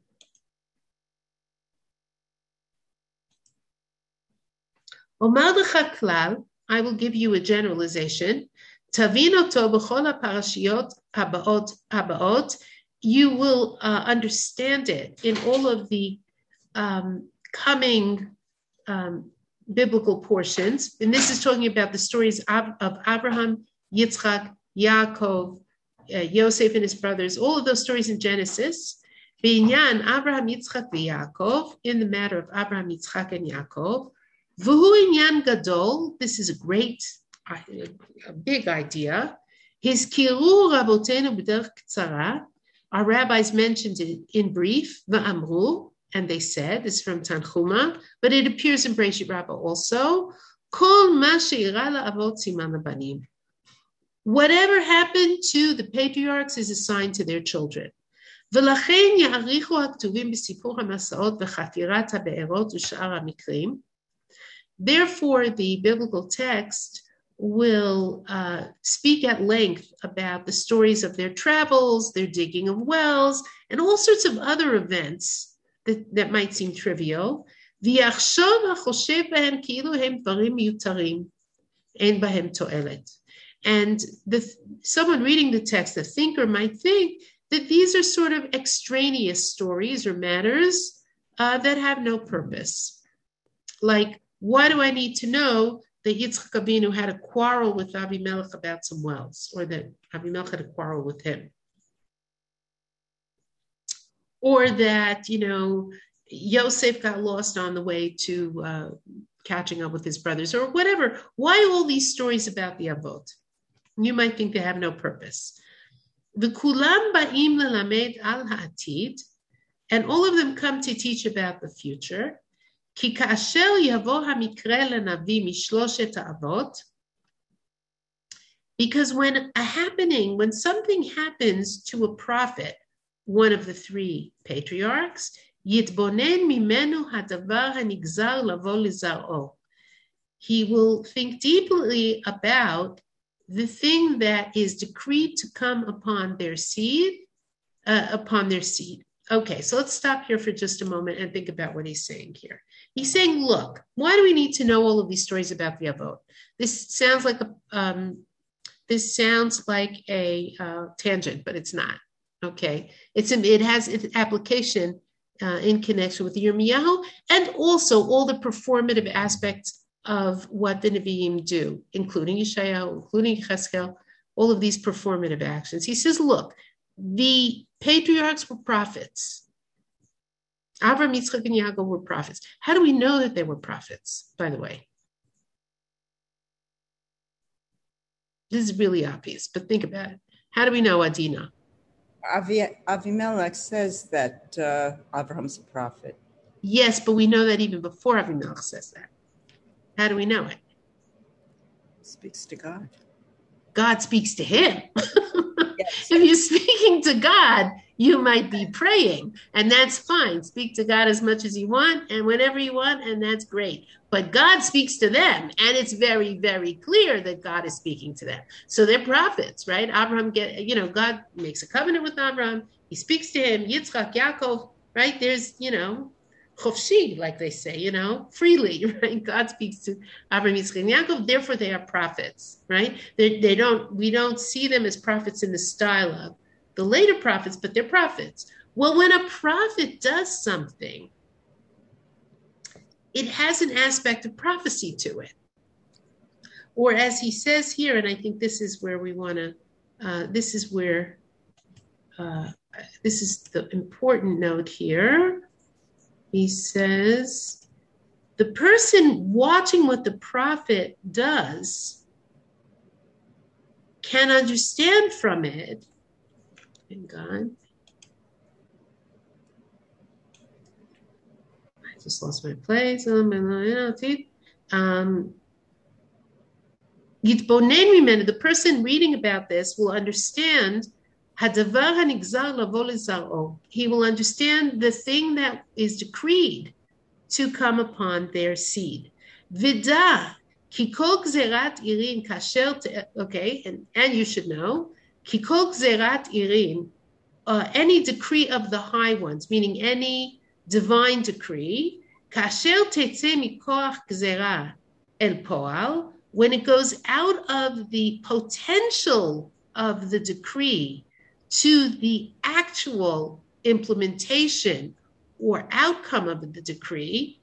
[SPEAKER 1] Omar lecha klal, I will give you a generalization. Tavin oto b'chol ha'parashiyot habaot. You will understand it in all of the coming biblical portions. And this is talking about the stories of Abraham, Yitzchak, Yaakov, Yosef and his brothers, all of those stories in Genesis. Binyan Abraham, Yitzchak, Yaakov, in the matter of Abraham, Yitzchak, and Yaakov. V'hu inyan gadol, this is a great a big idea. His kiru rabotenu b'derech ktsara. Our rabbis mentioned it in brief, va'amru, and they said, this is from Tanchuma, but it appears in Breshit Rabbah also, kol ma she'ira la'avot siman labanim. Whatever happened to the patriarchs is assigned to their children. ולכן יעריכו הכתובים בסיפור המסעות וחפירת הבארות ושאר המקרים. Therefore, the biblical text will speak at length about the stories of their travels, their digging of wells, and all sorts of other events that might seem trivial. ויחשוב החושב בהם כאילו הם דברים מיותרים, אין בהם תועלת. And someone reading the text, the thinker, might think that these are sort of extraneous stories or matters that have no purpose. Like, why do I need to know that Yitzchak Avinu had a quarrel with Avimelech about some wells, or that Avimelech had a quarrel with him? Or that, Yosef got lost on the way to catching up with his brothers, or whatever. Why all these stories about the Avot? You might think they have no purpose. V'kulam ba'im lelamed al ha'atid, and all of them come to teach about the future. Ki ka'asher yavo ha'mikre lenavi mishloshet ha'avot, because when something happens to a prophet, one of the three patriarchs, yitbonen mimenu hadavar hanigzar lavo lizar'o, he will think deeply about the thing that is decreed to come upon their seed. Okay, so let's stop here for just a moment and think about what he's saying here. He's saying, look, why do we need to know all of these stories about the Avot? This sounds like a tangent, but it's not. Okay, it has its application in connection with Yirmiyahu, and also all the performative aspects of what the Nevi'im do, including Yeshayahu, including Cheskel, all of these performative actions. He says, look, the patriarchs were prophets. Avraham, Yitzchak, and Yaakov were prophets. How do we know that they were prophets, by the way? This is really obvious, but think about it. How do we know, Adina?
[SPEAKER 3] Avimelech says that Abraham's a prophet.
[SPEAKER 1] Yes, but we know that even before Avimelech says that. How do we know it?
[SPEAKER 3] Speaks to God.
[SPEAKER 1] God speaks to him.
[SPEAKER 3] Yes.
[SPEAKER 1] If you're speaking to God, you might be praying, and that's fine. Speak to God as much as you want and whenever you want, and that's great. But God speaks to them, and it's very, very clear that God is speaking to them. So they're prophets, right? God makes a covenant with Abraham. He speaks to him, Yitzchak, Yaakov, right? There's, chofshi, like they say, freely, right? God speaks to Abraham, Yitzchak, and Yaakov. Therefore, they are prophets, right? We don't see them as prophets in the style of the later prophets, but they're prophets. Well, when a prophet does something, it has an aspect of prophecy to it. Or as he says here, and I think this is where we want to, this is the important note here. He says, the person watching what the prophet does can understand from it. Hang on. I just lost my place. The person reading about this will understand. He will understand the thing that is decreed to come upon their seed. Okay, and you should know, any decree of the high ones, meaning any divine decree, when it goes out of the potential of the decree to the actual implementation or outcome of the decree,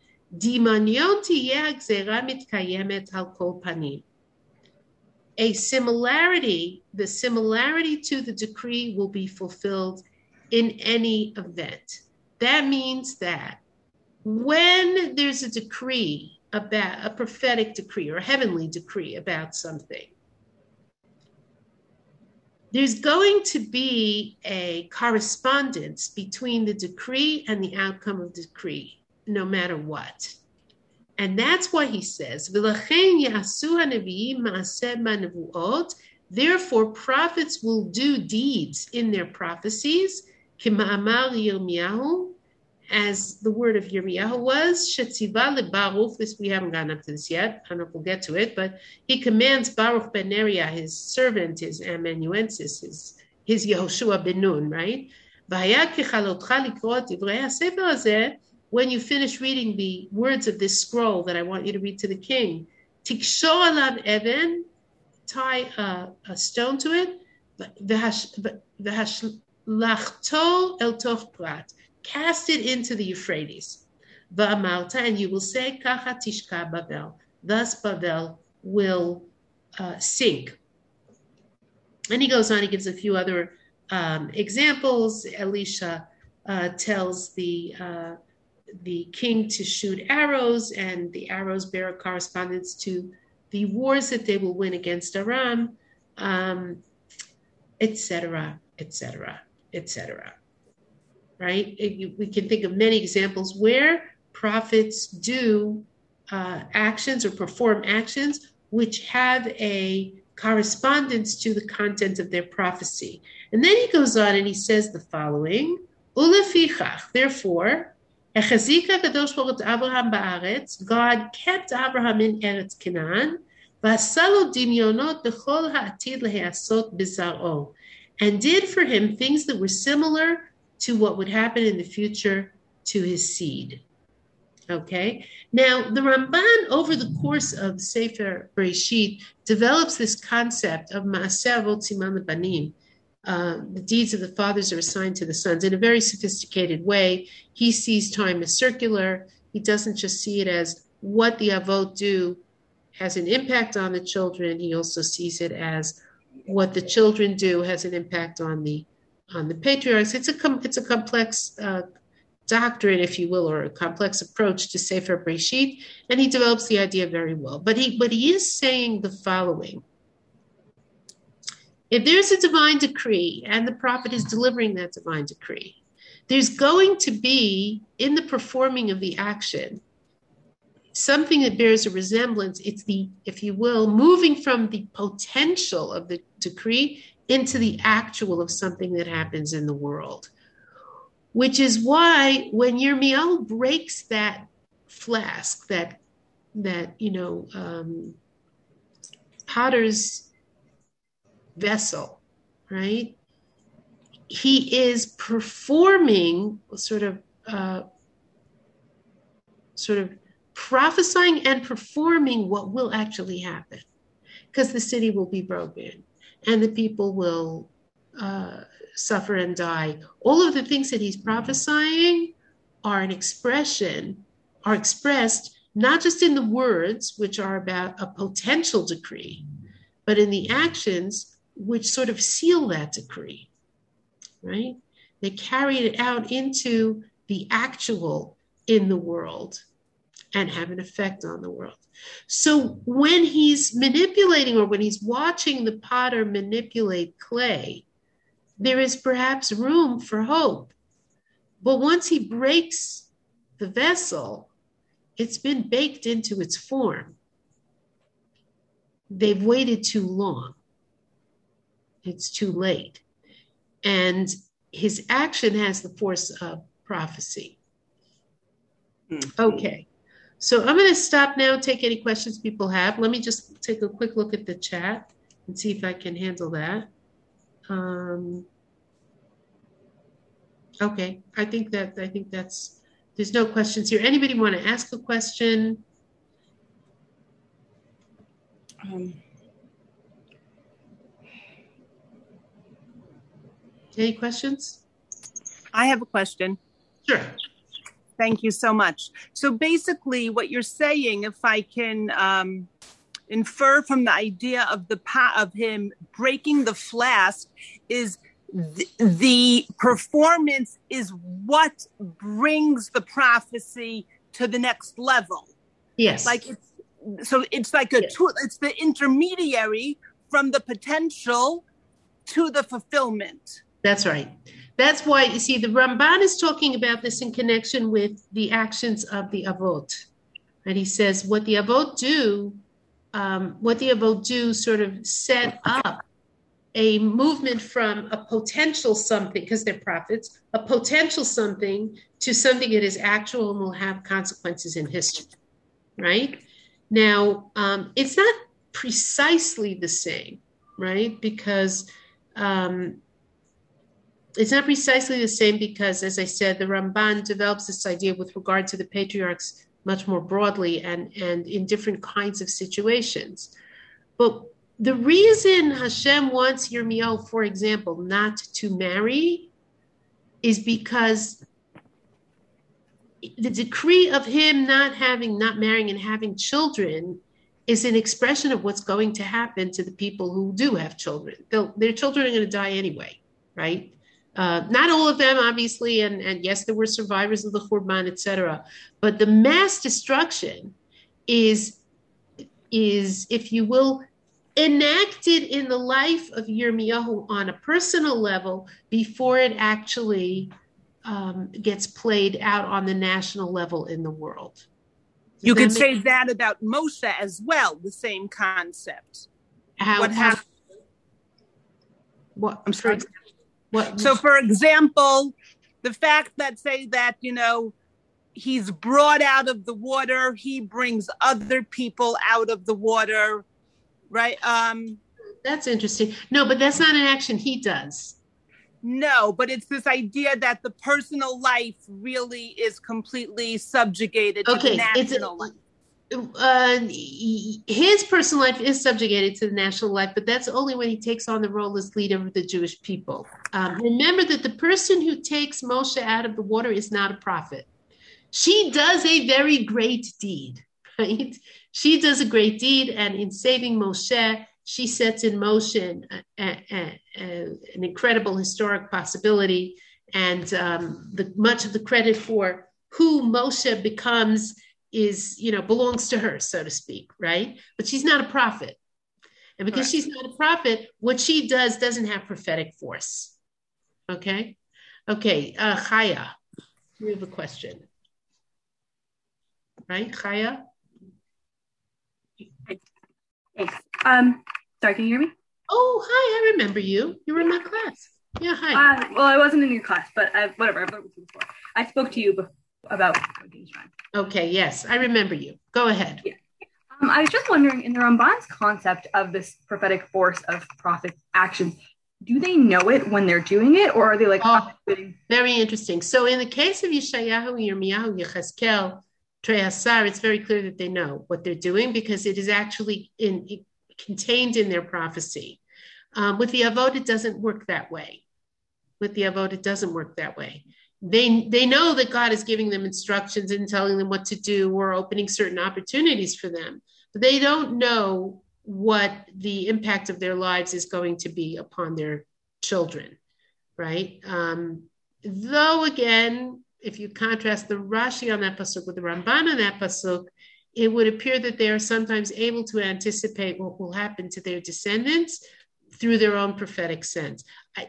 [SPEAKER 1] the similarity to the decree will be fulfilled in any event. That means that when there's a decree about a prophetic decree or a heavenly decree about something, there's going to be a correspondence between the decree and the outcome of the decree, no matter what. And that's why he says, therefore prophets will do deeds in their prophecies, as the word of Yirmiyahu was, Shetziva leBaruch, this we haven't gotten up to this yet, I don't know if we'll get to it, but he commands Baruch ben Neriah, his servant, his amanuensis, his Yehoshua ben Nun, right? When you finish reading the words of this scroll that I want you to read to the king, Tikshor alav even, tie a stone to it, v'hashlachto el toch prat, cast it into the Euphrates. Va'amarta, and you will say, Kacha tishka Bavel. Thus Bavel will sink. And he goes on, he gives a few other examples. Elisha tells the king to shoot arrows, and the arrows bear a correspondence to the wars that they will win against Aram, etc., etc., etc. Right? We can think of many examples where prophets do actions or perform actions which have a correspondence to the content of their prophecy. And then he goes on and he says the following, Ulefichach, therefore, Echazika Kadosh Baruch Abraham ba'aretz, God kept Abraham in Eretz Canaan, v'asalo dimyonot b'chol ha'atid le'asot b'zar'o, and did for him things that were similar to what would happen in the future to his seed. Okay? Now, the Ramban, over the course of Sefer Bereshit, develops this concept of Ma'aseh Avot Siman Lebanim. The deeds of the fathers are assigned to the sons in a very sophisticated way. He sees time as circular. He doesn't just see it as what the Avot do has an impact on the children. He also sees it as what the children do has an impact on the patriarchs. It's a complex doctrine, if you will, or a complex approach to Sefer Bereshit, and he develops the idea very well. But he is saying the following. If there's a divine decree and the prophet is delivering that divine decree, there's going to be, in the performing of the action, something that bears a resemblance. It's the, if you will, moving from the potential of the decree into the actual of something that happens in the world. Which is why when Yirmiyahu breaks that flask, that potter's vessel, right? He is performing sort of prophesying and performing what will actually happen, because the city will be broken and the people will suffer and die. All of the things that he's prophesying are expressed not just in the words, which are about a potential decree, but in the actions which sort of seal that decree, right? They carry it out into the actual in the world and have an effect on the world. So when he's manipulating, or when he's watching the potter manipulate clay, there is perhaps room for hope. But once he breaks the vessel, it's been baked into its form. They've waited too long. It's too late. And his action has the force of prophecy. Okay. So I'm going to stop now, take any questions people have. Let me just take a quick look at the chat and see if I can handle that. Okay, I think that's, there's no questions here. Anybody want to ask a question? Any questions?
[SPEAKER 4] I have a question.
[SPEAKER 1] Sure.
[SPEAKER 4] Thank you so much. So basically what you're saying, if I can infer from the idea of of him breaking the flask, is the performance is what brings the prophecy to the next level.
[SPEAKER 1] Yes.
[SPEAKER 4] Like it's like a tool. It's the intermediary from the potential to the fulfillment.
[SPEAKER 1] That's right. That's why, you see, the Ramban is talking about this in connection with the actions of the Avot. And he says what the Avot do sort of set up a movement from a potential something, because they're prophets, a potential something to something that is actual and will have consequences in history, right? Now, it's not precisely the same, right? Because it's not precisely the same because, as I said, the Ramban develops this idea with regard to the patriarchs much more broadly and in different kinds of situations. But the reason Hashem wants Yirmiyahu, for example, not to marry is because the decree of him not marrying and having children is an expression of what's going to happen to the people who do have children. Their children are going to die anyway, right? Not all of them, obviously, and yes, there were survivors of the Khurban, etc. But the mass destruction is, if you will, enacted in the life of Yirmiyahu on a personal level before it actually gets played out on the national level in the world.
[SPEAKER 4] You could say that about Moshe as well, the same concept. What happened?
[SPEAKER 1] What?
[SPEAKER 4] I'm sorry. What? So, for example, the fact that, say that, he's brought out of the water, he brings other people out of the water, right?
[SPEAKER 1] That's interesting. No, but that's not an action he does.
[SPEAKER 4] No, but it's this idea that the personal life really is completely subjugated to the national life.
[SPEAKER 1] His personal life is subjugated to the national life, but that's only when he takes on the role as leader of the Jewish people. Remember that the person who takes Moshe out of the water is not a prophet. She does a very great deed, right? She does a great deed, and in saving Moshe, she sets in motion an incredible historic possibility, and much of the credit for who Moshe becomes belongs to her, so to speak, right? But she's not a prophet. And because she's not a prophet, what she does doesn't have prophetic force. Okay? Okay, Chaya, you have a question. Right, Chaya?
[SPEAKER 5] Thanks. Sorry, can you hear me?
[SPEAKER 1] Oh, hi, I remember you. You were in my class. Yeah, hi.
[SPEAKER 5] Well, I wasn't in your class, but whatever. I've worked with you before. I spoke to you about
[SPEAKER 1] Okay, yes, I remember you. Go ahead.
[SPEAKER 5] Yeah. I was just wondering, in the Ramban's concept of this prophetic force of prophets' actions, do they know it when they're doing it, or are they like...
[SPEAKER 1] Very interesting. So in the case of Yeshayahu, Yirmiyahu, Yechezkel, Trei it's very clear that they know what they're doing because it is actually contained in their prophecy. With the Avot, it doesn't work that way. They know that God is giving them instructions and telling them what to do or opening certain opportunities for them, but they don't know what the impact of their lives is going to be upon their children, right? Though again, if you contrast the Rashi on that pasuk with the Ramban on that pasuk, it would appear that they are sometimes able to anticipate what will happen to their descendants through their own prophetic sense.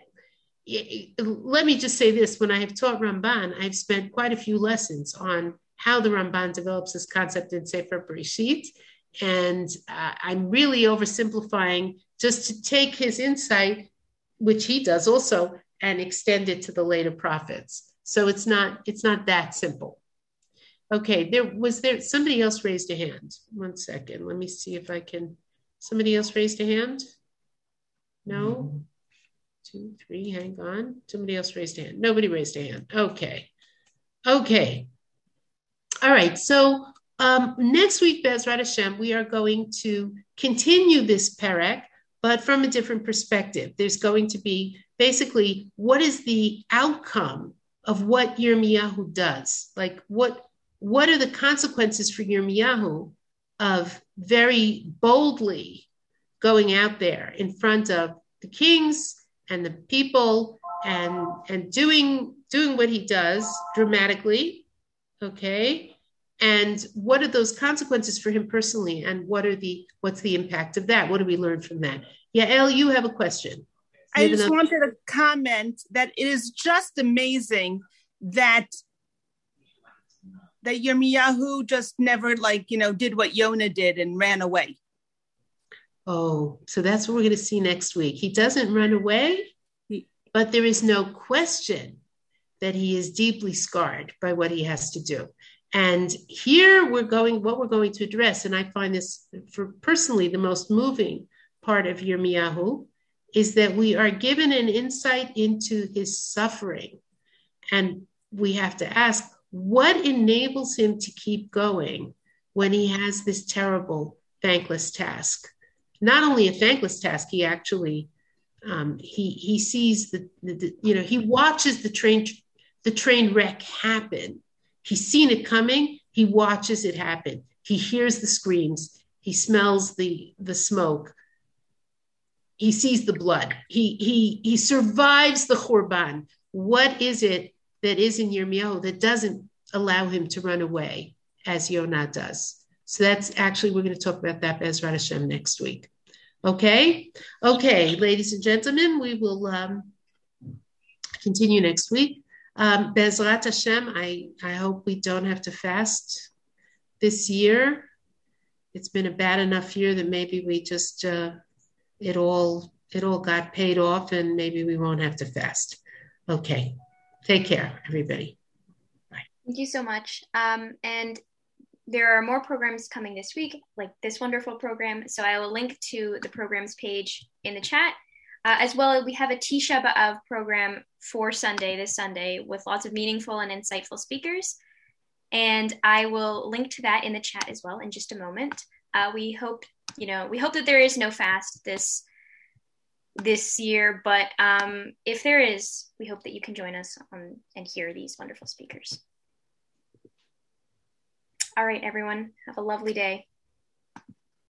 [SPEAKER 1] Let me just say this, when I have taught Ramban, I've spent quite a few lessons on how the Ramban develops this concept in Sefer Bereshit, and I'm really oversimplifying just to take his insight, which he does also, and extend it to the later prophets. So it's not that simple. Okay, somebody else raised a hand. 1 second, let me see if I can, somebody else raised a hand? No? 2, 3, hang on. Somebody else raised a hand. Nobody raised a hand. Okay. All right. So next week, Bezrat Hashem, we are going to continue this perek, but from a different perspective. There's going to be basically what is the outcome of what Yirmiyahu does? Like what are the consequences for Yirmiyahu of very boldly going out there in front of the kings and the people and doing what he does dramatically, okay, And what are those consequences for him personally? And what's the impact of that? What do we learn from that? Yeah, Elle, you have a question.
[SPEAKER 4] I just wanted to comment that it is just amazing that Yirmiyahu just never did what Yonah did and ran away.
[SPEAKER 1] Oh, so that's what we're going to see next week. He doesn't run away, but there is no question that he is deeply scarred by what he has to do. And here what we're going to address, and I find this for personally the most moving part of Yirmiyahu, is that we are given an insight into his suffering. And we have to ask, what enables him to keep going when he has this terrible, thankless task? Not only a thankless task, he actually, he sees he watches the train wreck happen. He's seen it coming. He watches it happen. He hears the screams. He smells the smoke. He sees the blood. He survives the Khurban. What is it that is in Yirmiyahu that doesn't allow him to run away as Yonah does? So that's actually, we're going to talk about that Bezrat Hashem next week. Okay, ladies and gentlemen, we will continue next week. Bezrat Hashem, I hope we don't have to fast this year. It's been a bad enough year that maybe we just it all got paid off, and maybe we won't have to fast. Okay, take care, everybody. Bye.
[SPEAKER 2] Thank you so much. And there are more programs coming this week, like this wonderful program. So I will link to the programs page in the chat. As well, we have a Tisha B'Av program for this Sunday, with lots of meaningful and insightful speakers. And I will link to that in the chat as well in just a moment. We hope that there is no fast this year, but if there is, we hope that you can join us and hear these wonderful speakers. All right, everyone, have a lovely day.